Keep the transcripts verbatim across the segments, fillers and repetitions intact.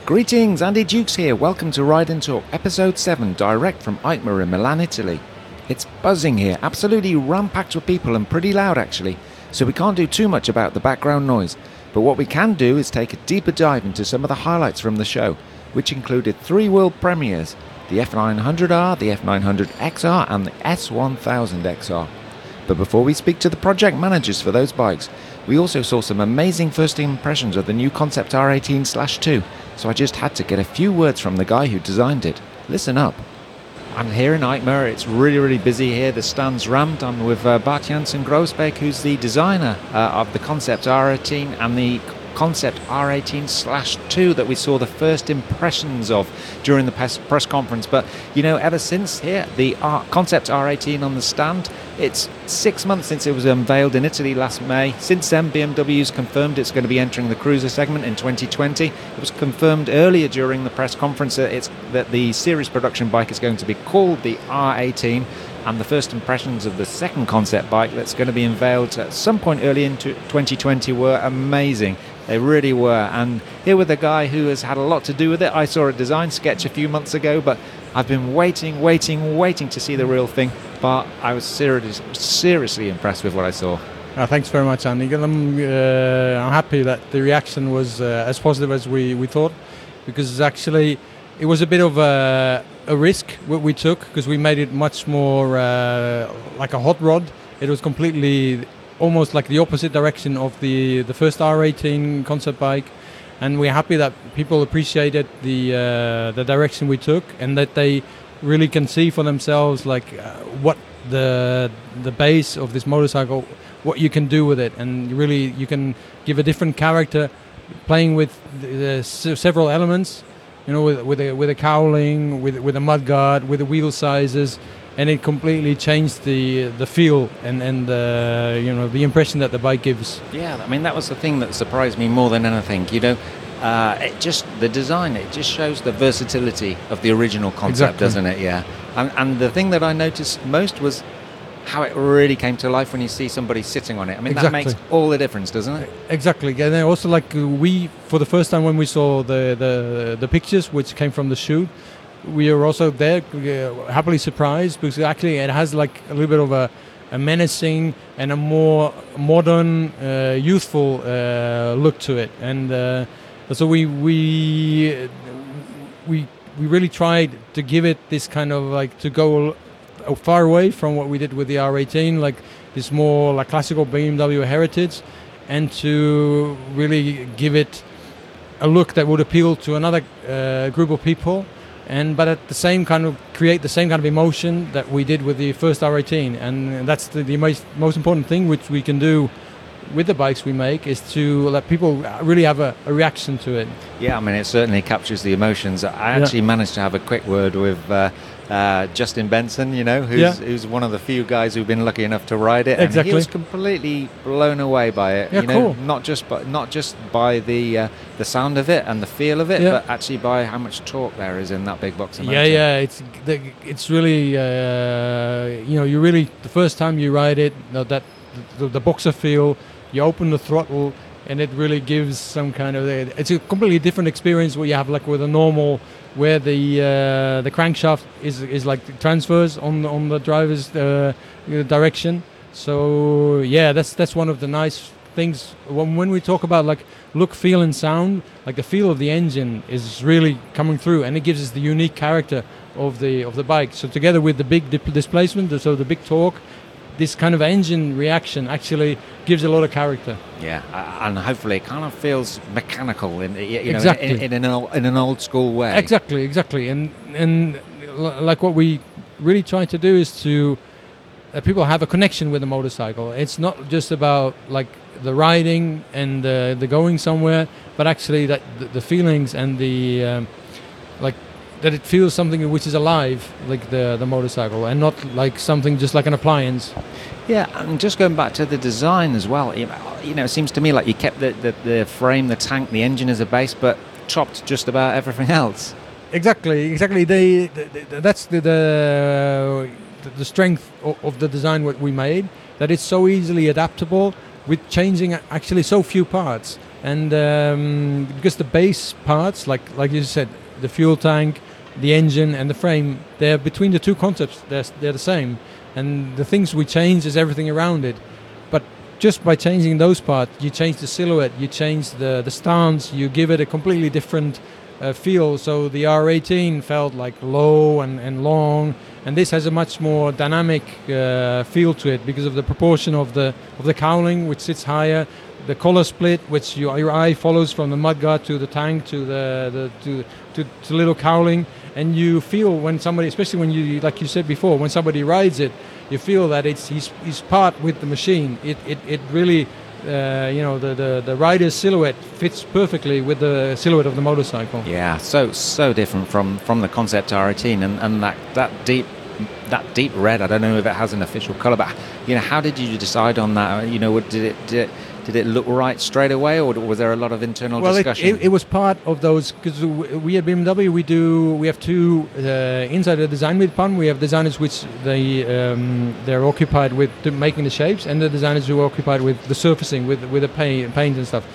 Greetings, Andy Dukes here. Welcome to Ride and Talk, episode seven, direct from EICMA in Milan, Italy. It's buzzing here, absolutely ram-packed with people and pretty loud actually, so we can't do too much about the background noise. But what we can do is take a deeper dive into some of the highlights from the show, which included three world premieres, the F nine hundred R, the F nine hundred X R and the S one thousand X R. But before we speak to the project managers for those bikes, we also saw some amazing first impressions of the new Concept R eighteen two, so I just had to get a few words from the guy who designed it. Listen up. I'm here in EICMA. It's really, really busy here. The stand's rammed. I'm with uh, Bart Jansen Groesbeek, who's the designer uh, of the Concept R eighteen and the Concept R eighteen two that we saw the first impressions of during the press, press conference. But, you know, ever since here, the R- Concept R eighteen on the stand, it's six months since it was unveiled in Italy last May. Since then, B M W's confirmed it's going to be entering the cruiser segment in twenty twenty. It was confirmed earlier during the press conference that, it's, that the series production bike is going to be called the R eighteen. And the first impressions of the second concept bike that's going to be unveiled at some point early into twenty twenty were amazing. They really were. And here with a guy who has had a lot to do with it. I saw a design sketch a few months ago, but I've been waiting, waiting, waiting to see the real thing. But I was serious, seriously impressed with what I saw. Uh, thanks very much, Andy. I'm, uh, I'm happy that the reaction was uh, as positive as we, we thought, because it's actually it was a bit of a, a risk what we took, because we made it much more uh, like a hot rod. It was completely almost like the opposite direction of the the first R eighteen concept bike, and we're happy that people appreciated the uh, the direction we took, and that they really can see for themselves like uh, what the the base of this motorcycle, what you can do with it, and really you can give a different character playing with the, the several elements, you know, with with a with a cowling, with with a mudguard, with the wheel sizes, and it completely changed the the feel and and uh, you know, the impression that the bike gives. Yeah, I mean that was the thing that surprised me more than anything. You know, uh, it just the design, it just shows the versatility of the original concept, exactly. Doesn't it? Yeah, and and the thing that I noticed most was how it really came to life when you see somebody sitting on it. I mean, exactly. That makes all the difference, doesn't it? Exactly. And then also, like uh, we, for the first time when we saw the, the, the pictures which came from the shoot, we were also there uh, happily surprised, because actually it has like a little bit of a, a menacing and a more modern, uh, youthful uh, look to it. And uh, so we we we we really tried to give it this kind of like to go far away from what we did with the R eighteen, like this more like classical B M W heritage, and to really give it a look that would appeal to another uh, group of people, and but at the same kind of create the same kind of emotion that we did with the first R eighteen. And that's the, the most, most important thing which we can do with the bikes we make, is to let people really have a, a reaction to it. Yeah, I mean it certainly captures the emotions. I actually yeah. managed to have a quick word with uh, Uh, Justin Benson, you know, who's yeah. who's one of the few guys who've been lucky enough to ride it, and exactly. he was completely blown away by it. Yeah, you know, cool. not just by not just by the uh, the sound of it and the feel of it, yeah. but actually by how much torque there is in that big box of motor. Yeah, yeah, it's the, it's really uh, you know, you really the first time you ride it, you know, that the, the boxer feel. You open the throttle, and it really gives some kind of it's a completely different experience what you have like with a normal, where the uh, the crankshaft is is like transfers on on the driver's uh, direction. So yeah, that's that's one of the nice things when when we talk about like look, feel, and sound. Like the feel of the engine is really coming through, and it gives us the unique character of the of the bike. So together with the big dip- displacement, so the big torque, this kind of engine reaction actually gives a lot of character. Yeah, uh, and hopefully it kind of feels mechanical in you know, exactly. in, in, an old, in an old school way. Exactly, exactly. And and l- like what we really try to do is to uh, people have a connection with the motorcycle. It's not just about like the riding and uh, the going somewhere, but actually that the, the feelings and the um, like that it feels something which is alive, like the the motorcycle, and not like something just like an appliance. Yeah, and just going back to the design as well, you know, it seems to me like you kept the, the, the frame, the tank, the engine as a base, but chopped just about everything else. Exactly, exactly. They, the, the, that's the, the the strength of, of the design what we made, that it's so easily adaptable with changing actually so few parts. and um, because the base parts, like like you said, the fuel tank, the engine, and the frame, they're between the two concepts. They're they're the same, and the things we change is everything around it. But just by changing those parts, you change the silhouette, you change the the stance, you give it a completely different uh, feel. So the R eighteen felt like low and, and long, and this has a much more dynamic uh, feel to it because of the proportion of the of the cowling, which sits higher, the color split, which you, your eye follows from the mudguard to the tank to the, the to, to to little cowling, and you feel when somebody, especially when you, like you said before, when somebody rides it, you feel that it's he's he's part with the machine. It it it really. Uh, you know, the, the, the rider's silhouette fits perfectly with the silhouette of the motorcycle. Yeah, so so different from, from the Concept R eighteen, and, and that, that deep that deep red. I don't know if it has an official color, but you know, how did you decide on that? You know, did it did it, did it look right straight away, or was there a lot of internal well, discussion? Well, it, it, it was part of those, because we at B M W we do we have two uh, inside the design department. We have designers which they um, they're occupied with making the shapes, and the designers who are occupied with the surfacing, with with the paint, paint and stuff.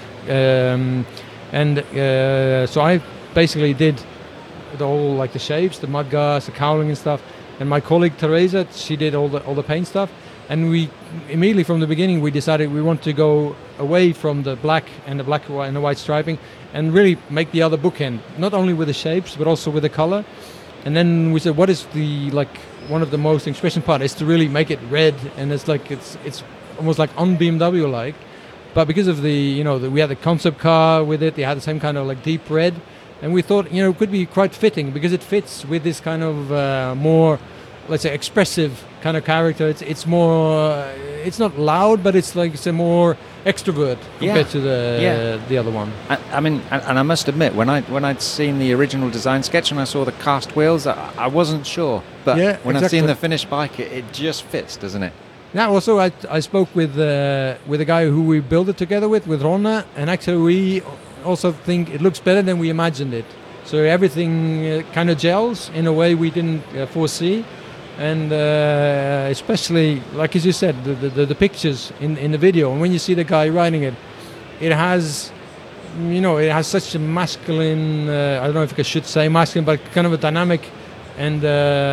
Um, and uh, so I basically did the whole, like the shapes, the mudguards, the cowling and stuff. And my colleague Teresa, she did all the all the paint stuff. And we immediately from the beginning we decided we want to go away from the black and the black and the white striping, and really make the other bookend, not only with the shapes but also with the color. And then we said, what is the like one of the most expression part is to really make it red, and it's like it's it's almost like on B M W like, but because of the you know the, we had the concept car with it, they had the same kind of like deep red, and we thought you know it could be quite fitting because it fits with this kind of uh, more, let's say, expressive kind of character. It's it's more, uh, it's not loud, but it's like it's a more extrovert compared yeah. to the yeah. uh, the other one. I, I mean, and, and I must admit, when I when I'd seen the original design sketch and I saw the cast wheels, I, I wasn't sure. But yeah, when exactly. I've seen the finished bike, it, it just fits, doesn't it? Now, also, I I spoke with uh, with a guy who we built it together with, with Ronna, and actually we also think it looks better than we imagined it. So everything uh, kind of gels in a way we didn't uh, foresee. And uh, especially, like as you said, the, the, the pictures in, in the video, and when you see the guy riding it, it has, you know, it has such a masculine, uh, I don't know if I should say masculine, but kind of a dynamic and,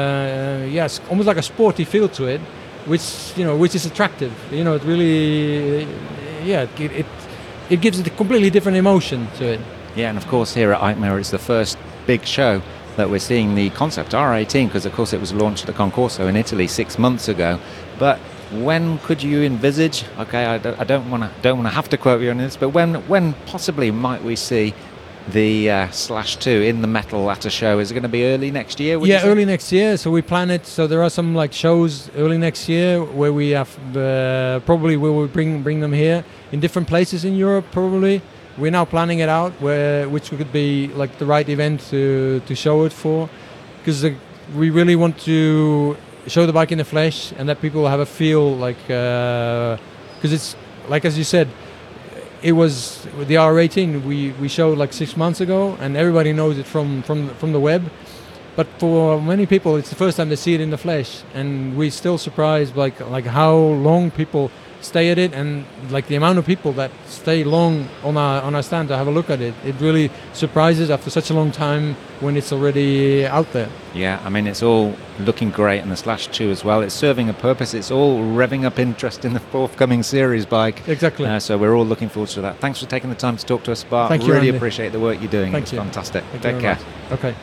uh, yes, almost like a sporty feel to it, which, you know, which is attractive. You know, it really, yeah, it, it, it gives it a completely different emotion to it. Yeah, and of course here at EICMA it's the first big show that we're seeing the Concept R eighteen, because of course it was launched at the Concorso in Italy six months ago. But when could you envisage, okay, I don't, I don't want to don't want to have to quote you on this, but when when possibly might we see the uh, Slash two in the metal at a show? Is it going to be early next year? Yeah, early next year. So we plan it. So there are some like shows early next year where we have uh, probably we will bring bring them here in different places in Europe probably. We're now planning it out, where which could be like the right event to, to show it for, because we really want to show the bike in the flesh and that people have a feel like, because uh, it's like as you said, it was the R eighteen we, we showed like six months ago, and everybody knows it from, from from the web. But for many people, it's the first time they see it in the flesh, and we're still surprised like like how long people stay at it, and like the amount of people that stay long on our on our stand to have a look at it. It really surprises after such a long time when it's already out there. Yeah, I mean, it's all looking great, and the Slash two as well. It's serving a purpose. It's all revving up interest in the forthcoming series bike. Exactly. Uh, so we're all looking forward to that. Thanks for taking the time to talk to us, Bart. Thank you, really Andy. appreciate the work you're doing. Thank it's you. fantastic. Thank Take you care. Much. Okay.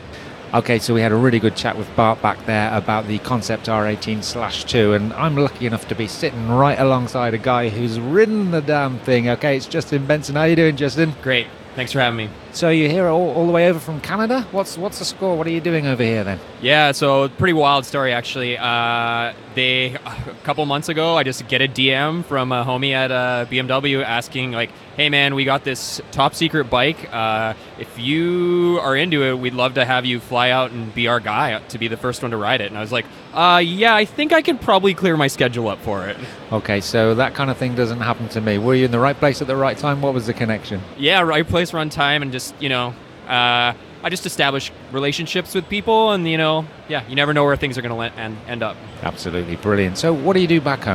Okay, so we had a really good chat with Bart back there about the Concept R eighteen Slash two, and I'm lucky enough to be sitting right alongside a guy who's ridden the damn thing. Okay, it's Justin Benson. How you doing, Justin? Great. Thanks for having me. So you're here all, all the way over from Canada? What's what's the score? What are you doing over here then? Yeah, so pretty wild story actually. Uh, they a couple months ago, I just get a D M from a homie at uh, B M W asking like, "Hey man, we got this top secret bike. Uh, if you are into it, we'd love to have you fly out and be our guy to be the first one to ride it." And I was like, "Uh, yeah, I think I can probably clear my schedule up for it." Okay, so that kind of thing doesn't happen to me. Were you in the right place at the right time? What was the connection? Yeah, right place, run time, and just you know. Uh, I just establish relationships with people, and you know, yeah, you never know where things are going to end, end up. Absolutely brilliant. So what do you do back home?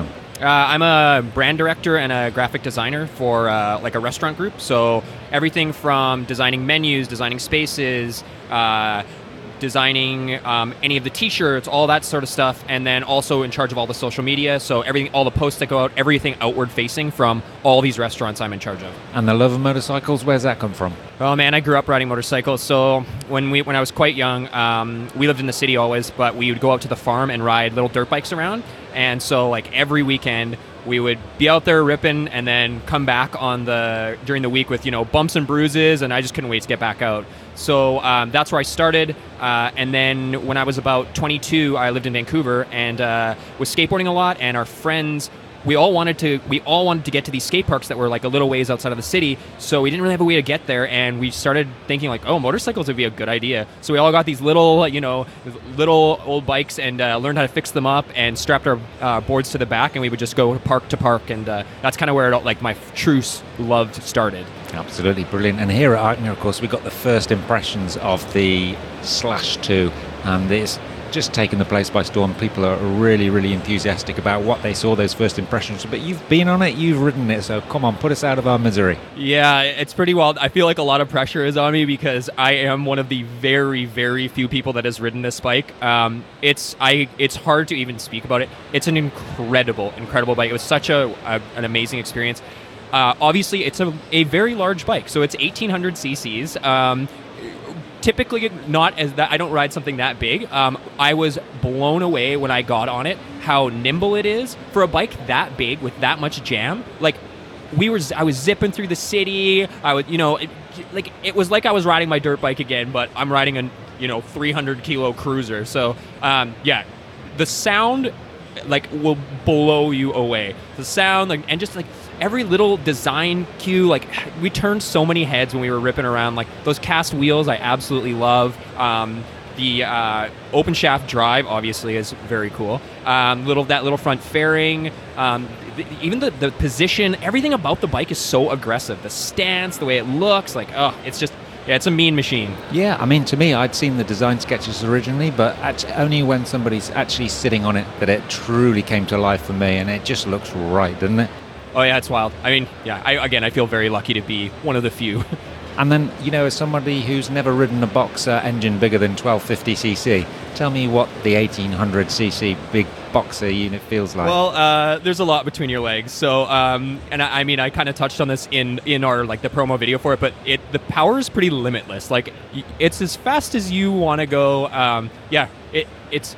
Uh, I'm a brand director and a graphic designer for uh, like a restaurant group. So everything from designing menus, designing spaces, uh, designing um, any of the T-shirts, all that sort of stuff, and then also in charge of all the social media. So everything, all the posts that go out, everything outward facing from all these restaurants I'm in charge of. And the love of motorcycles, where's that come from? Oh man, I grew up riding motorcycles. So when we when I was quite young, um, we lived in the city always, but we would go out to the farm and ride little dirt bikes around. And so like every weekend we would be out there ripping and then come back on the during the week with, you know, bumps and bruises, and I just couldn't wait to get back out. So um, that's where I started. Uh, and then when I was about twenty-two, I lived in Vancouver and uh, was skateboarding a lot, and our friends, we all wanted to we all wanted to get to these skate parks that were like a little ways outside of the city, so we didn't really have a way to get there, and we started thinking like, oh, motorcycles would be a good idea. So we all got these little, you know, little old bikes and uh, learned how to fix them up and strapped our uh, boards to the back, and we would just go park to park, and uh, that's kind of where it, like my true love started. Absolutely brilliant. And here at Eichner, of course, we got the first impressions of the Slash two, and it's just taken the place by storm. People are really, really enthusiastic about what they saw, those first impressions. But you've been on it, you've ridden it, so come on, put us out of our misery. Yeah, it's pretty wild. I feel like a lot of pressure is on me because I am one of the very, very few people that has ridden this bike. Um, it's I. It's hard to even speak about it. It's an incredible, incredible bike. It was such a, a an amazing experience. Uh, obviously, it's a, a very large bike, so it's eighteen hundred cc's. Um, typically, not as that. I don't ride something that big. Um, I was blown away when I got on it. How nimble it is for a bike that big with that much jam. Like we were, I was zipping through the city. I would, you know, it, like it was like I was riding my dirt bike again, but I'm riding a, you know, three hundred kilo cruiser. So um, yeah, the sound like will blow you away. The sound, like, and just like. Every little design cue, like we turned so many heads when we were ripping around. Like those cast wheels, I absolutely love. Um, the uh, open shaft drive, obviously, is very cool. Um, little that little front fairing, um, the, even the the position, everything about the bike is so aggressive. The stance, the way it looks, like oh, it's just. Yeah, it's a mean machine. Yeah, I mean, to me, I'd seen the design sketches originally, but actually only when somebody's actually sitting on it that it truly came to life for me, and it just looks right, doesn't it? Oh yeah, it's wild. I mean, yeah, I, again, I feel very lucky to be one of the few. And then, you know, as somebody who's never ridden a Boxer engine bigger than twelve fifty c c, tell me what the eighteen hundred c c big Boxer unit feels like. Well, uh, there's a lot between your legs. So, um, and I, I mean, I kind of touched on this in, in our, like, the promo video for it, but it the power is pretty limitless. Like, it's as fast as you want to go. Um, yeah, it it's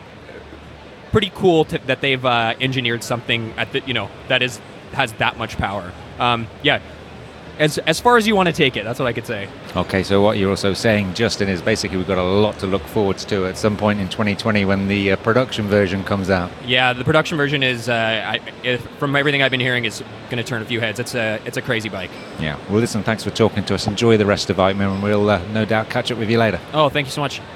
pretty cool to, that they've uh, engineered something at the, you know, that is has that much power. Um, yeah, as as far as you want to take it, that's what I could say. Okay, so what you're also saying, Justin, is basically we've got a lot to look forward to at some point in twenty twenty when the uh, production version comes out. Yeah, the production version is, uh, I, if, from everything I've been hearing, is going to turn a few heads. It's a it's a crazy bike. Yeah. Well, listen, thanks for talking to us. Enjoy the rest of Eichmann, and we'll uh, no doubt catch up with you later. Oh, thank you so much.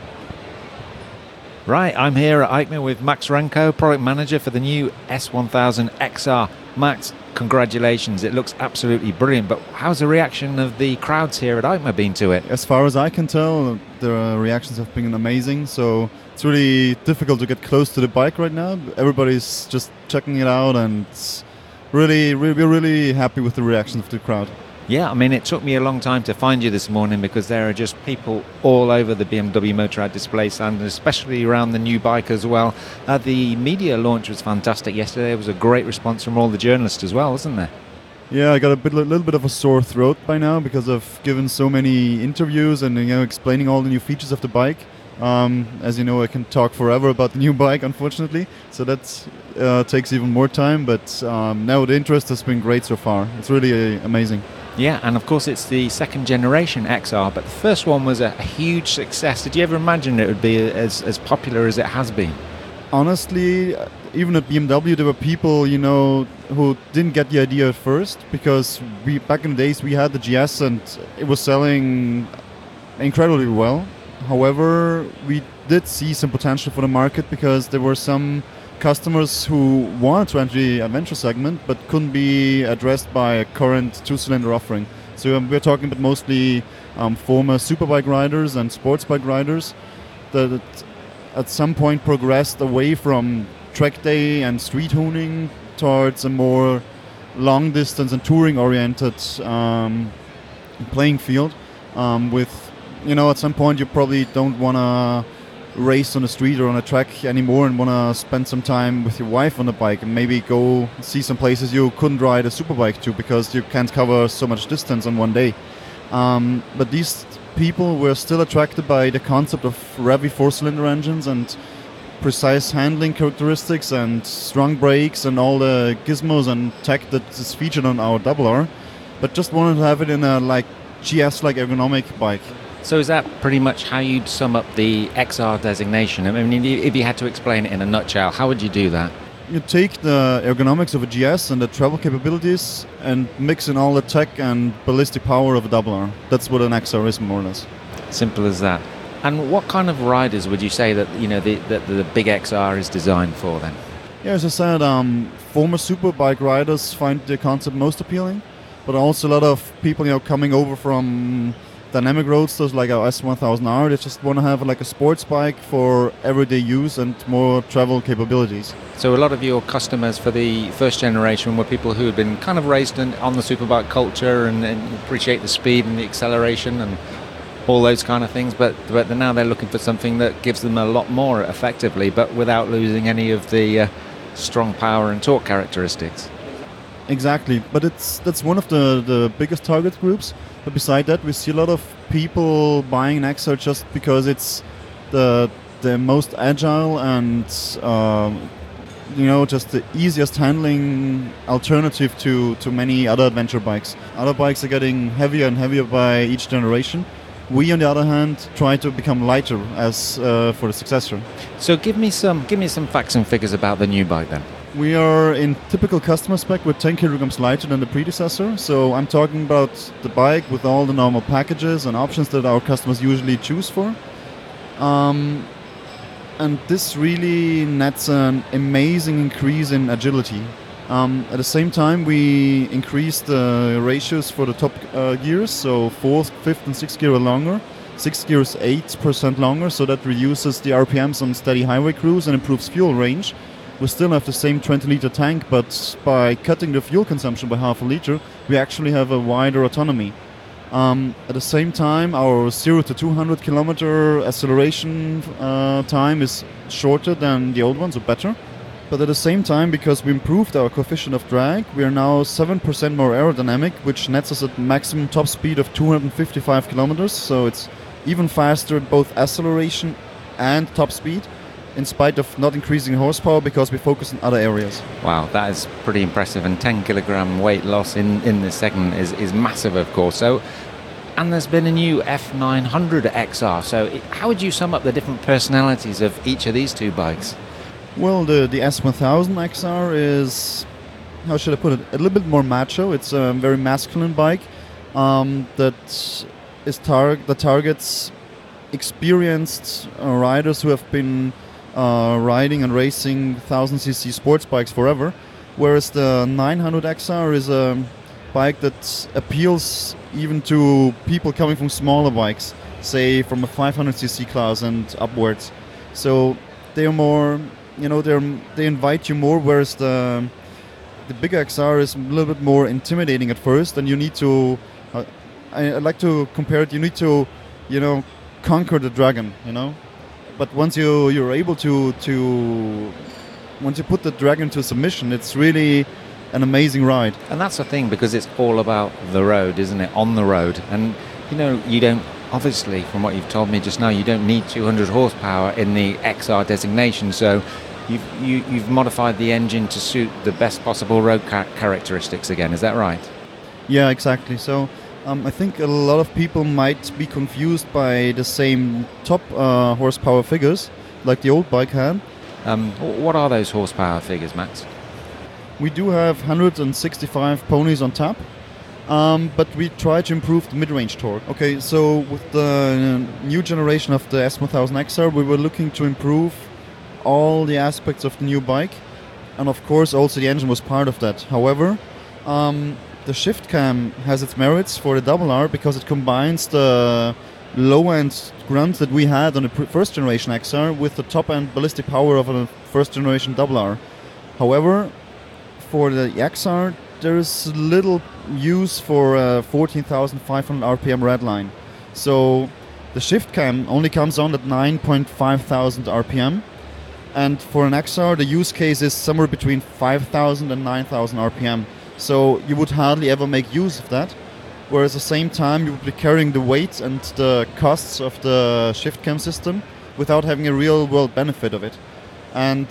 Right, I'm here at Eichmann with Max Renko, product manager for the new S one thousand X R. Max, congratulations. It looks absolutely brilliant, but how's the reaction of the crowds here at Eichmann been to it? As far as I can tell, the reactions have been amazing, so it's really difficult to get close to the bike right now. Everybody's just checking it out, and it's really, really, we're really happy with the reactions of the crowd. Yeah, I mean, it took me a long time to find you this morning because there are just people all over the B M W Motorrad display stand, and especially around the new bike as well. Uh, the media launch was fantastic yesterday. There was a great response from all the journalists as well, wasn't there? Yeah, I got a bit, a little bit of a sore throat by now because I've given so many interviews and, you know, explaining all the new features of the bike. Um, as you know, I can talk forever about the new bike, unfortunately, so that uh, takes even more time. But um, now the interest has been great so far. It's really uh, amazing. Yeah, and of course it's the second generation X R, but the first one was a, a huge success. Did you ever imagine it would be as, as popular as it has been? Honestly, even at B M W there were people, you know, who didn't get the idea at first, because we back in the days we had the G S and it was selling incredibly well. However, we did see some potential for the market because there were some customers who wanted to enter the adventure segment but couldn't be addressed by a current two-cylinder offering. So um, we're talking about mostly um, former superbike riders and sports bike riders that, that at some point progressed away from track day and street honing towards a more long distance and touring oriented um, playing field. Um, with, you know, at some point you probably don't want to race on the street or on a track anymore and want to spend some time with your wife on the bike and maybe go see some places you couldn't ride a superbike to because you can't cover so much distance on one day. Um, but these people were still attracted by the concept of revvy four-cylinder engines and precise handling characteristics and strong brakes and all the gizmos and tech that is featured on our double R, but just wanted to have it in a like G S-like ergonomic bike. So is that pretty much how you'd sum up the X R designation? I mean, if you had to explain it in a nutshell, how would you do that? You take the ergonomics of a G S and the travel capabilities and mix in all the tech and ballistic power of a double R. That's what an X R is, more or less. Simple as that. And what kind of riders would you say that you know the the, the big X R is designed for then? Yeah, as I said, um, former superbike riders find the concept most appealing, but also a lot of people, you know, coming over from dynamic roadsters like our S one thousand R, they just want to have like a sports bike for everyday use and more travel capabilities. So a lot of your customers for the first generation were people who had been kind of raised in, on the superbike culture and, and appreciate the speed and the acceleration and all those kind of things, but but now they're looking for something that gives them a lot more effectively, but without losing any of the uh, strong power and torque characteristics. Exactly, but it's that's one of the, the biggest target groups. But beside that, we see a lot of people buying an X R just because it's the the most agile and um, you know just the easiest handling alternative to, to many other adventure bikes. Other bikes are getting heavier and heavier by each generation. We, on the other hand, try to become lighter as uh, for the successor. So give me some give me some facts and figures about the new bike then. We are in typical customer spec with ten kilograms lighter than the predecessor. So I'm talking about the bike with all the normal packages and options that our customers usually choose for. Um, and this really nets an amazing increase in agility. Um, at the same time, we increased the ratios for the top uh, gears. So fourth, fifth and sixth gear are longer. Sixth gear is eight percent longer, so that reduces the R P Ms on steady highway cruise and improves fuel range. We still have the same twenty liter tank, but by cutting the fuel consumption by half a liter, we actually have a wider autonomy. Um, at the same time, our zero to two hundred kilometer acceleration uh, time is shorter than the old ones, or better. But at the same time, because we improved our coefficient of drag, we are now seven percent more aerodynamic, which nets us a maximum top speed of two hundred fifty-five kilometers. So it's even faster at both acceleration and top speed, in spite of not increasing horsepower because we focus on other areas. Wow, that is pretty impressive, and ten kilogram weight loss in, in this segment is, is massive, of course. So, and there's been a new F nine hundred X R. So it, how would you sum up the different personalities of each of these two bikes? Well, the, the S one thousand X R is, how should I put it, a little bit more macho. It's a very masculine bike um, that is tar- that targets experienced uh, riders who have been Uh, riding and racing one thousand c c sports bikes forever, whereas the nine hundred X R is a bike that appeals even to people coming from smaller bikes, say from a five hundred c c class and upwards. So they are more, you know, they they invite you more, whereas the the big X R is a little bit more intimidating at first, and you need to. Uh, I, I like to compare it. You need to, you know, conquer the dragon. You know. But once you you're able to to once you put the dragon to submission, it's really an amazing ride. And that's the thing, because it's all about the road, isn't it? On the road, and you know you don't obviously, from what you've told me just now, you don't need two hundred horsepower in the X R designation. So you've you, you've modified the engine to suit the best possible road ca- characteristics again. Is that right? Yeah, exactly. So. Um, I think a lot of people might be confused by the same top uh, horsepower figures like the old bike had. Um, what are those horsepower figures, Max? We do have one hundred sixty-five ponies on tap, um, but we try to improve the mid-range torque. Okay, so with the new generation of the S one thousand X R, we were looking to improve all the aspects of the new bike, and of course also the engine was part of that. However, um, the shift cam has its merits for the double R because it combines the low-end grunt that we had on the pr- first generation X R with the top-end ballistic power of a first generation double R. However, for the X R, there is little use for uh, fourteen thousand five hundred R P M redline. So the shift cam only comes on at nine point five thousand R P M. And for an X R, the use case is somewhere between five thousand and nine thousand R P M. So you would hardly ever make use of that. Whereas at the same time, you would be carrying the weight and the costs of the shift cam system without having a real world benefit of it. And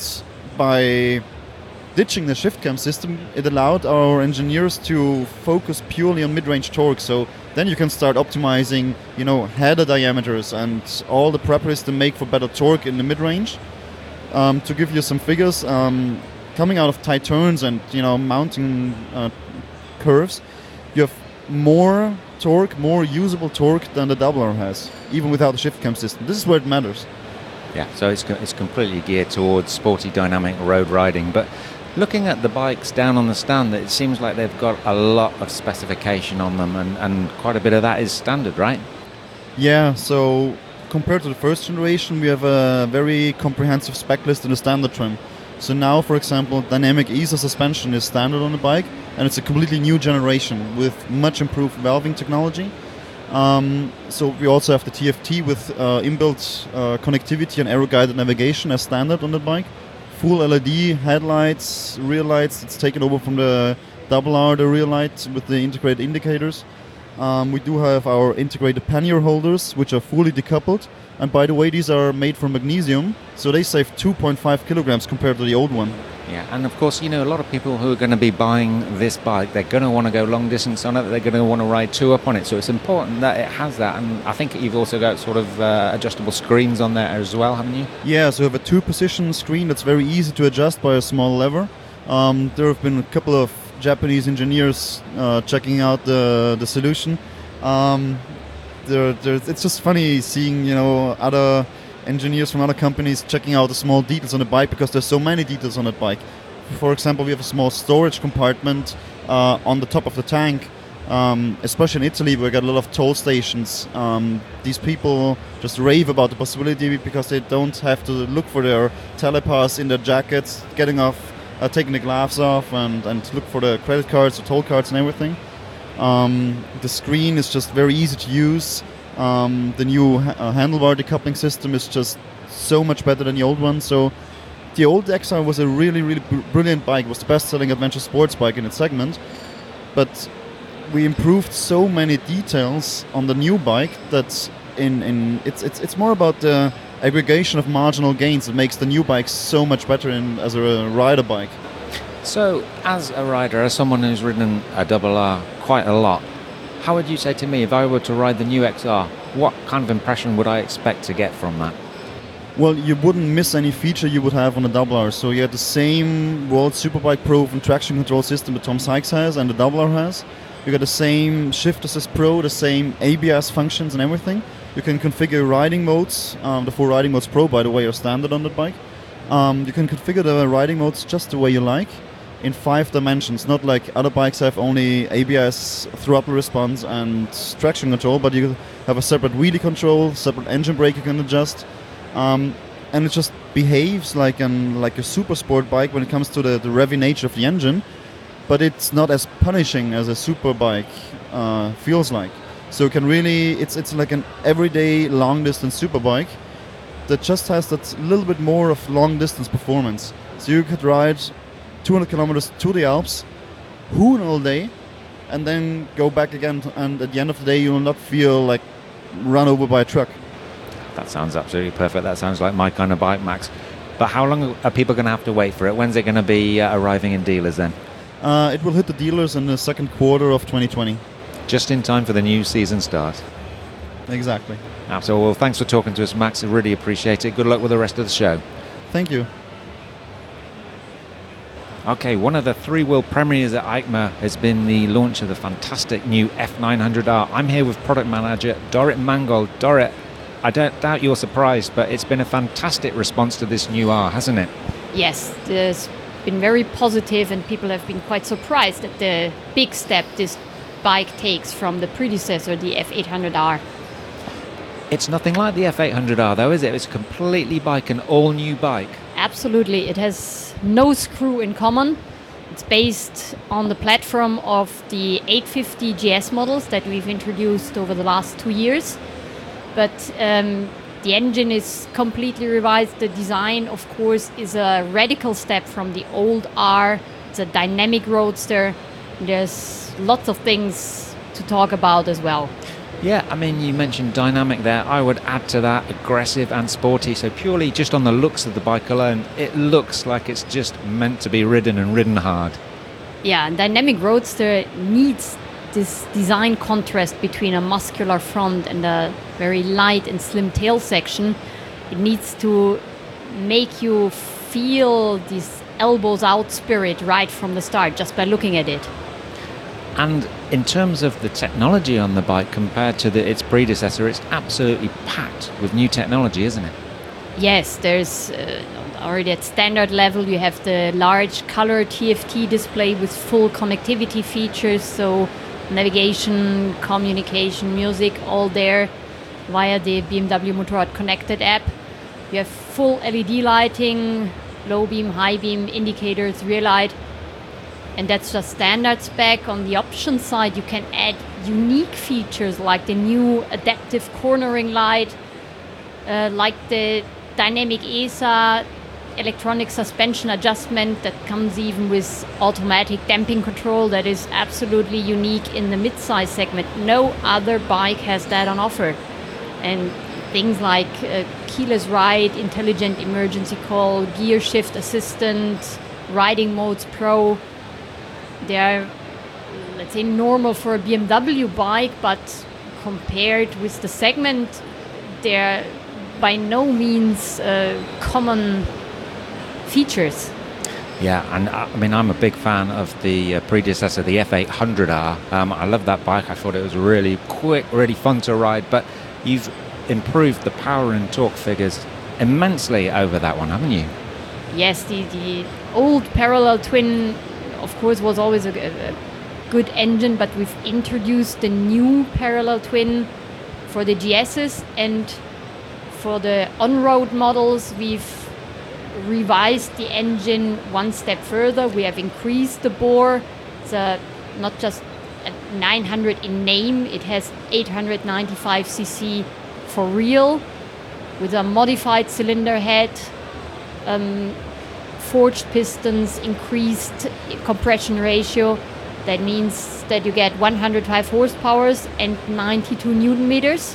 by ditching the shift cam system, it allowed our engineers to focus purely on mid-range torque. So then you can start optimizing, you know, header diameters and all the properties to make for better torque in the mid-range. Um, to give you some figures, um, coming out of tight turns and, you know, mounting uh, curves, you have more torque, more usable torque than the double R has, even without the shift cam system. This is where it matters. Yeah, so it's co- it's completely geared towards sporty, dynamic road riding. But looking at the bikes down on the stand, it seems like they've got a lot of specification on them, and, and quite a bit of that is standard, right? Yeah, so compared to the first generation, we have a very comprehensive spec list in the standard trim. So now, for example, dynamic E S A suspension is standard on the bike, and it's a completely new generation with much improved valving technology. Um, so we also have the T F T with uh, inbuilt uh, connectivity and aero-guided navigation as standard on the bike. Full L E D headlights, rear lights. It's taken over from the double R, the rear light with the integrated indicators. Um, we do have our integrated pannier holders, which are fully decoupled. And by the way, these are made from magnesium, so they save two point five kilograms compared to the old one. Yeah, and of course, you know, a lot of people who are going to be buying this bike, they're going to want to go long distance on it, they're going to want to ride two up on it, so it's important that it has that. And I think you've also got sort of uh, adjustable screens on there as well, haven't you? Yeah, so we have a two-position screen that's very easy to adjust by a small lever. Um, there have been a couple of Japanese engineers uh, checking out the, the solution. Um, there, there, it's just funny seeing, you know, other engineers from other companies checking out the small details on the bike, because there's so many details on the bike. For example, we have a small storage compartment uh, on the top of the tank. Um, especially in Italy, we got a lot of toll stations. Um, these people just rave about the possibility because they don't have to look for their telepass in their jackets, getting off, uh, taking the gloves off, and, and look for the credit cards, the toll cards, and everything. Um, the screen is just very easy to use. Um, the new ha- uh, handlebar decoupling system is just so much better than the old one. So the old X R was a really, really br- brilliant bike. It was the best-selling adventure sports bike in its segment. But we improved so many details on the new bike that in, in it's, it's it's more about the aggregation of marginal gains that makes the new bike so much better in, as a rider bike. So, as a rider, as someone who's ridden a double R quite a lot, how would you say to me, if I were to ride the new X R, what kind of impression would I expect to get from that? Well, you wouldn't miss any feature you would have on the double R. So you have the same World Superbike proven traction control system that Tom Sykes has and the double R has. You got the same Shift Assist Pro, the same A B S functions and everything. You can configure riding modes. Um, the four riding modes Pro, by the way, are standard on the bike. Um, you can configure the riding modes just the way you like, in five dimensions, not like other bikes have only A B S, throttle response and traction control, but you have a separate wheelie control, separate engine brake you can adjust, um, and it just behaves like an like a super sport bike when it comes to the, the revvy nature of the engine, but it's not as punishing as a super bike uh, feels like. So it can really, it's it's like an everyday long distance super bike that just has that little bit more of long distance performance. So you could ride two hundred kilometers to the Alps, hoon all day, and then go back again. And at the end of the day, you will not feel like run over by a truck. That sounds absolutely perfect. That sounds like my kind of bike, Max. But how long are people going to have to wait for it? When's it going to be uh, arriving in dealers then? Uh, it will hit the dealers in the second quarter of twenty twenty. Just in time for the new season start. Exactly. Absolutely. Well, thanks for talking to us, Max. I really appreciate it. Good luck with the rest of the show. Thank you. Okay, one of the three-wheel premieres at EICMA has been the launch of the fantastic new F nine hundred R. I'm here with product manager Dorrit Mangold. Dorrit, I don't doubt you're surprised, but it's been a fantastic response to this new R, hasn't it? Yes, there's been very positive and people have been quite surprised at the big step this bike takes from the predecessor, the F eight hundred R. It's nothing like the F eight hundred R though, is it? It's a completely bike, an all-new bike. Absolutely, it has no screw in common. It's based on the platform of the eight fifty G S models that we've introduced over the last two years. But um, the engine is completely revised. The design, of course, is a radical step from the old R. It's a dynamic roadster. There's lots of things to talk about as well. Yeah, I mean, you mentioned dynamic there. I would add to that aggressive and sporty. So purely just on the looks of the bike alone, it looks like it's just meant to be ridden and ridden hard. Yeah, and dynamic roadster needs this design contrast between a muscular front and a very light and slim tail section. It needs to make you feel this elbows out spirit right from the start just by looking at it. And in terms of the technology on the bike compared to the, its predecessor, it's absolutely packed with new technology, isn't it? Yes, there's uh, already at standard level you have the large color T F T display with full connectivity features, so navigation, communication, music, all there via the B M W Motorrad Connected app. You have full L E D lighting, low beam, high beam indicators, rear light, and that's just standard spec. On the option side, you can add unique features like the new adaptive cornering light, uh, like the dynamic E S A electronic suspension adjustment that comes even with automatic damping control. That is absolutely unique in the mid-size segment. No other bike has that on offer. And things like uh, keyless ride, intelligent emergency call, gear shift assistant, riding modes pro, they are, let's say, normal for a B M W bike, but compared with the segment, they're by no means uh, common features. Yeah, and uh, I mean, I'm a big fan of the uh, predecessor, the F eight hundred R. Um, I love that bike. I thought it was really quick, really fun to ride, but you've improved the power and torque figures immensely over that one, haven't you? Yes, the, the old parallel twin, of course, was always a, a good engine, but we've introduced the new parallel twin for the G S's, and for the on-road models, we've revised the engine one step further. We have increased the bore. It's a, not just a nine hundred in name, it has eight hundred ninety-five c c for real, with a modified cylinder head, um, forged pistons, increased compression ratio. That means that you get one hundred five horsepower and ninety-two newton meters.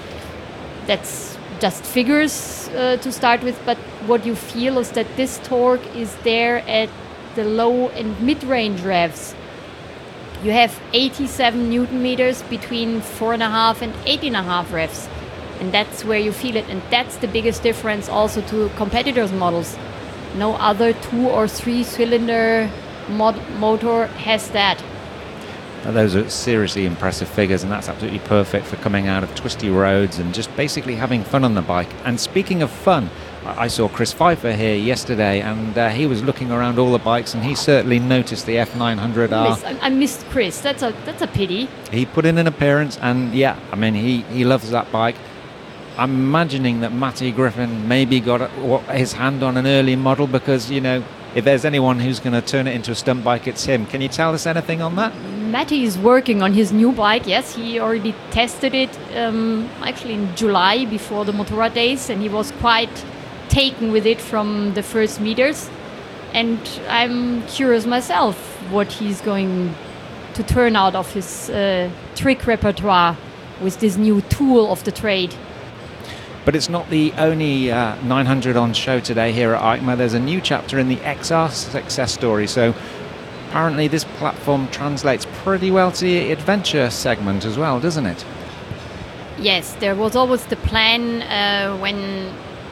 That's just figures uh, to start with, but what you feel is that this torque is there at the low and mid-range revs. You have eighty-seven newton meters between four and a half and eight and a half revs, and that's where you feel it. And that's the biggest difference also to competitors' models. No other two or three cylinder mod- motor has that. Now, those are seriously impressive figures, and that's absolutely perfect for coming out of twisty roads and just basically having fun on the bike. And speaking of fun, I saw Chris Pfeiffer here yesterday, and uh, he was looking around all the bikes, and he certainly noticed the F nine hundred R. Miss, I, I missed Chris. That's a that's a pity. He put in an appearance, and yeah, I mean, he, he loves that bike. I'm imagining that Matty Griffin maybe got a, his hand on an early model, because, you know, if there's anyone who's going to turn it into a stunt bike, it's him. Can you tell us anything on that? Matty is working on his new bike. Yes, he already tested it um, actually in July before the Motorrad days, and he was quite taken with it from the first meters. And I'm curious myself what he's going to turn out of his uh, trick repertoire with this new tool of the trade. But it's not the only uh, nine hundred on show today here at EICMA. There's a new chapter in the X R success story. So apparently this platform translates pretty well to the adventure segment as well, doesn't it? Yes, there was always the plan uh, when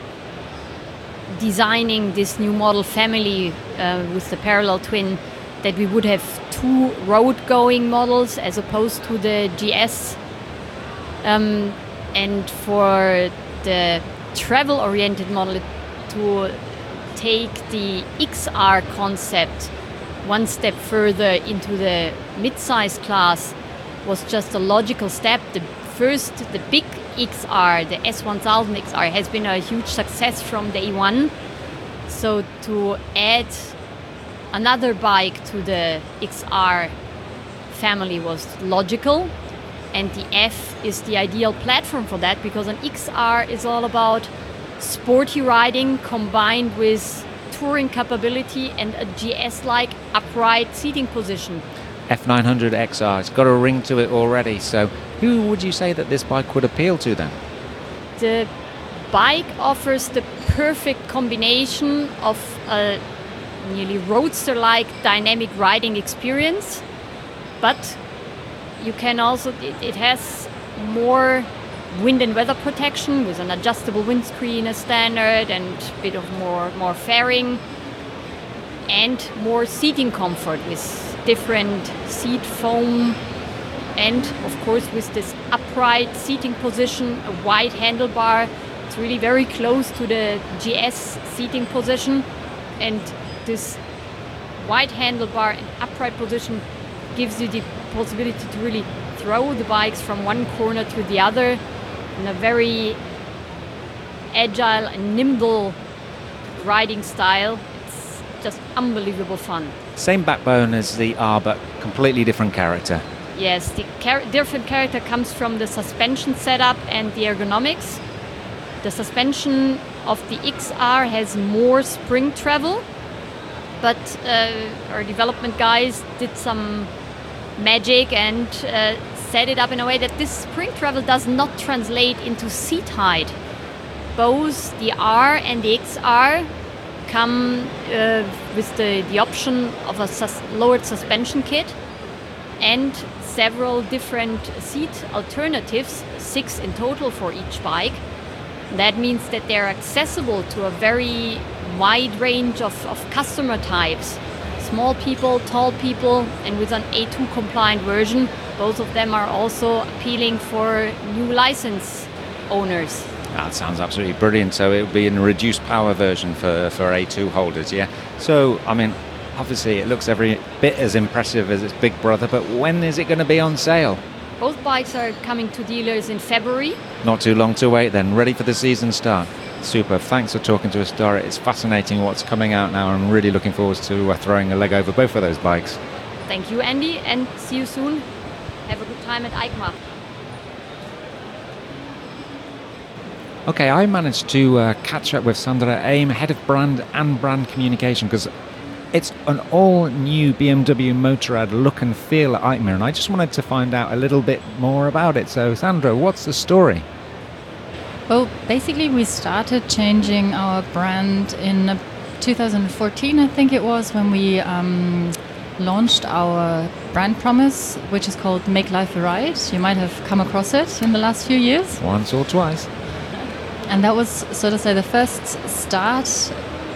designing this new model family uh, with the parallel twin, that we would have two road-going models as opposed to the G S. Um, and for the travel-oriented model, to take the X R concept one step further into the mid-size class was just a logical step. The first, the big X R, the S one thousand X R, has been a huge success from day one. So to add another bike to the X R family was logical, and the F is the ideal platform for that, because an X R is all about sporty riding combined with touring capability and a G S-like upright seating position. F nine hundred X R, it's got a ring to it already, so who would you say that this bike would appeal to then? The bike offers the perfect combination of a nearly roadster-like dynamic riding experience, but you can also, it, it has more wind and weather protection with an adjustable windscreen as standard and a bit of more, more fairing, and more seating comfort with different seat foam, and of course with this upright seating position, a wide handlebar. It's really very close to the G S seating position, and this wide handlebar and upright position gives you the possibility to really throw the bikes from one corner to the other in a very agile and nimble riding style. It's just unbelievable fun. Same backbone as the R, but completely different character. Yes, the char- different character comes from the suspension setup and the ergonomics. The suspension of the X R has more spring travel, but uh, our development guys did some magic and uh, set it up in a way that this spring travel does not translate into seat height. Both the R and the X R come uh, with the, the option of a sus- lowered suspension kit and several different seat alternatives, six in total for each bike. That means that they're accessible to a very wide range of, of customer types. Small people, tall people, and with an A two compliant version. Both of them are also appealing for new license owners. That sounds absolutely brilliant. So it would be in a reduced power version for, for A two holders, yeah? So, I mean, obviously it looks every bit as impressive as its big brother, but when is it going to be on sale? Both bikes are coming to dealers in February. Not too long to wait then. Ready for the season start. Super. Thanks for talking to us, Dora. It's fascinating what's coming out now. I'm really looking forward to uh, throwing a leg over both of those bikes. Thank you, Andy, and see you soon. Have a good time at EICMA. Okay, I managed to uh, catch up with Sandra Aim, head of brand and brand communication, because it's an all-new B M W Motorrad look and feel at EICMA, and I just wanted to find out a little bit more about it. So, Sandra, what's the story? Well, basically, we started changing our brand in uh, two thousand fourteen, I think it was, when we um, launched our brand promise, which is called Make Life a Ride. You might have come across it in the last few years. Once or twice. And that was, so to say, the first start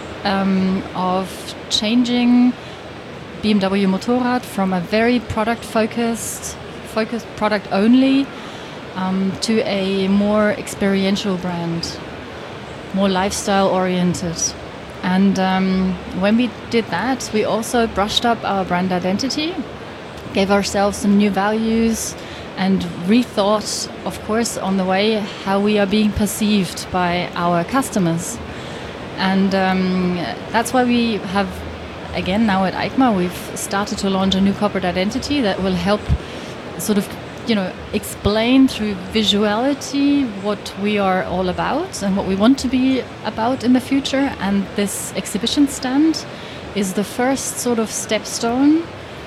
um, of changing B M W Motorrad from a very product-focused, focused product only, um, to a more experiential brand, more lifestyle-oriented. And um, when we did that, we also brushed up our brand identity, gave ourselves some new values, and rethought, of course, on the way how we are being perceived by our customers. And um, that's why we have, again, now at EICMA, we've started to launch a new corporate identity that will help sort of, you know, explain through visuality what we are all about and what we want to be about in the future. And this exhibition stand is the first sort of stepstone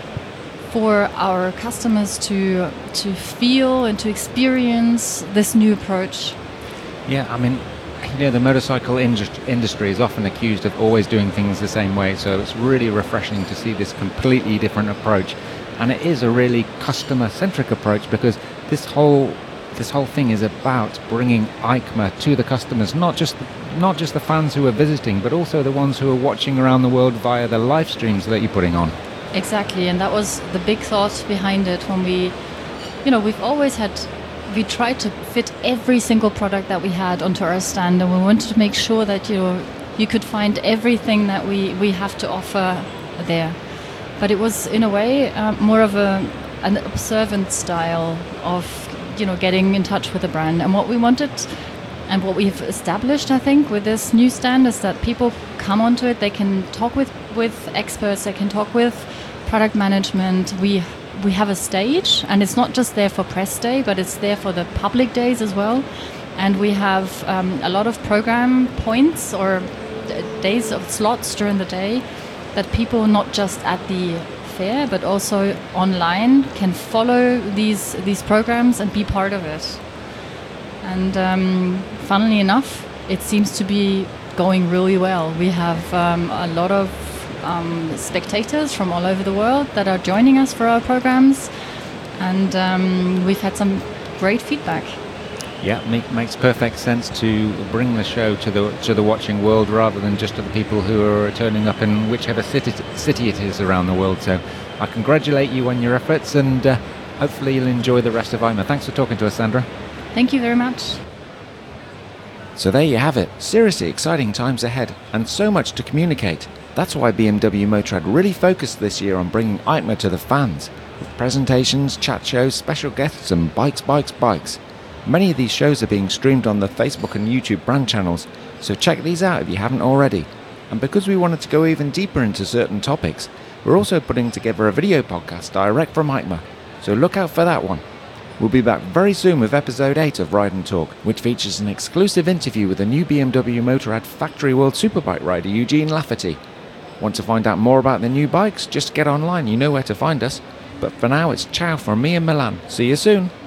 for our customers to to feel and to experience this new approach. Yeah, I mean, you know, the motorcycle industry, industry is often accused of always doing things the same way, so it's really refreshing to see this completely different approach. And it is a really customer-centric approach, because this whole this whole thing is about bringing EICMA to the customers, not just not just the fans who are visiting, but also the ones who are watching around the world via the live streams that you're putting on. Exactly, and that was the big thought behind it. When we, you know, we've always had, we tried to fit every single product that we had onto our stand, and we wanted to make sure that, you know, you could find everything that we, we have to offer there. But it was, in a way, uh, more of a an observant style of, you know, getting in touch with the brand. And what we wanted, And what we've established, I think, with this new stand is that people come onto it, they can talk with, with experts, they can talk with product management. We we have a stage, and it's not just there for press day, but it's there for the public days as well. And we have um, a lot of program points or d- days of slots during the day that people not just at the fair, but also online can follow these these programs and be part of it. And um, funnily enough, it seems to be going really well. We have um, a lot of um, spectators from all over the world that are joining us for our programs, and um, we've had some great feedback. Yeah, make, makes perfect sense to bring the show to the to the watching world rather than just to the people who are turning up in whichever city, city it is around the world. So I congratulate you on your efforts, and uh, hopefully you'll enjoy the rest of EICMA. Thanks for talking to us, Sandra. Thank you very much. So there you have it. Seriously exciting times ahead, and so much to communicate. That's why B M W Motorrad really focused this year on bringing EICMA to the fans, with presentations, chat shows, special guests and bikes, bikes, bikes. Many of these shows are being streamed on the Facebook and YouTube brand channels, so check these out if you haven't already. And because we wanted to go even deeper into certain topics, we're also putting together a video podcast direct from EICMA, so look out for that one. We'll be back very soon with episode eight of Ride and Talk, which features an exclusive interview with the new B M W Motorrad Factory World Superbike rider Eugene Lafferty. Want to find out more about the new bikes? Just get online, you know where to find us. But for now, it's ciao from me and Milan. See you soon.